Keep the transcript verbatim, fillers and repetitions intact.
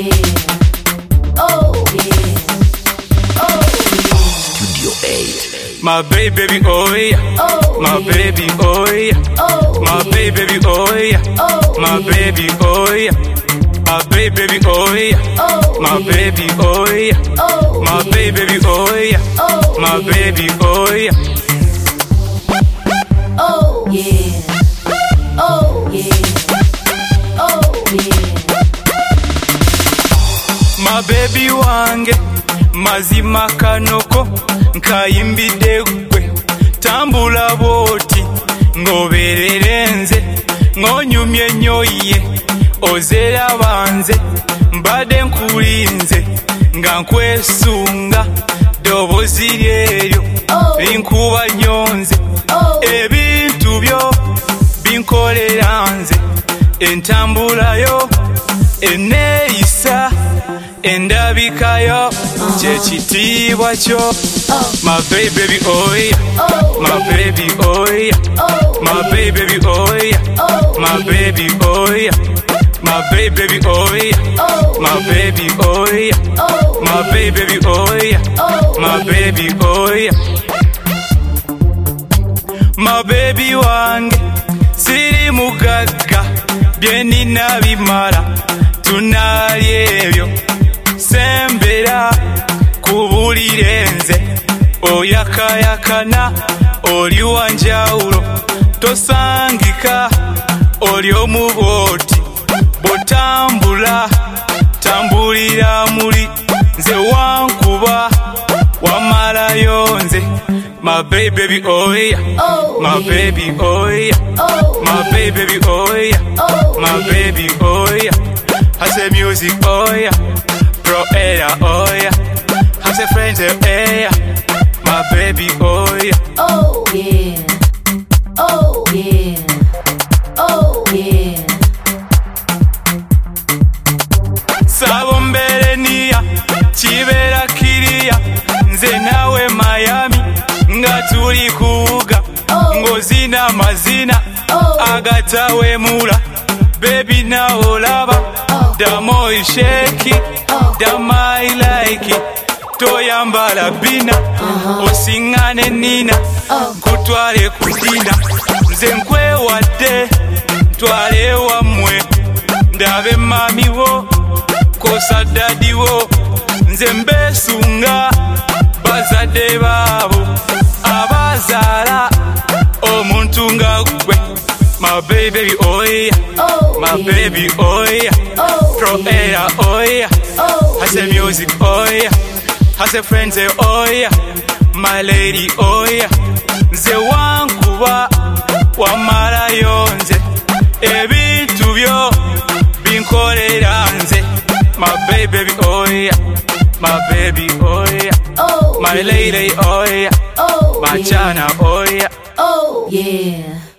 yeah. Oh yeah. Oh yeah. Studio eight. My baby, baby, oh yeah. Oh My yeah. baby, oh yeah. Oh My yeah. baby, baby, oh yeah. Oh My yeah. baby, oh yeah. My baby, baby, oh yeah. Oh My yeah. baby, oh yeah. Oh My yeah. baby, baby, oh yeah. Oh My yeah. baby, oh yeah. Oh yeah. Oh yeah. Oh yeah. My baby wange mazima kanoko nkayimbide gwe tambula boti ngobererenze ngonyumye nyoye ozera banze mbade nkulinze nga nkwesunga dobozi lyeryo linkuba nyonze ebintu byo binkolera nze entambulayo eneeyisa endabikayo kyekitiibwa kyo. My baby, baby, oh yeah. My baby, oh yeah. My baby, baby, oh yeah. My baby, oh yeah. My baby, baby, oh yeah. My baby, oh yeah. My baby, baby, oh yeah. My baby, oh yeah. My baby wange siri mugagga byenina bimala tunalya ebyo sembera kubulirenze oyakayakana oli wanjawulo tosangika oli omuboti botambula tambulira muli nze wankuba wamalayo nze. My baby, baby, oh yeah. My baby, oh yeah. My baby, baby, oh yeah. My baby, oh yeah. I say music, oh yeah. Pro era, oh yeah. I say friends, oh yeah. My baby, oh yeah. Oh yeah. Oh yeah. Oh yeah. Sabombere niya chibera kiriya nze nawe Miami nga tuli kuuga ngozina mazina agatawemula baby nawo laba damoyi sheki damai like toyambala bina osingane nina kutwale kudina nze nkwewadde twale wamwe ndabe mami wo kosa dadi wo nze mbesunga bazadde baabo abazaala omuntu nga gwe. My baby, baby, oh yeah. My baby, oh yeah. Pro era, oh yeah. I say music, oh yeah. I say friends, oh yeah. My lady, oh yeah. Nze wankuba wamalayo nze ebintu byo binkolera nze. My baby, baby, oh yeah. My baby, oh yeah. My lady, oh yeah. My China, oh yeah. Oh yeah.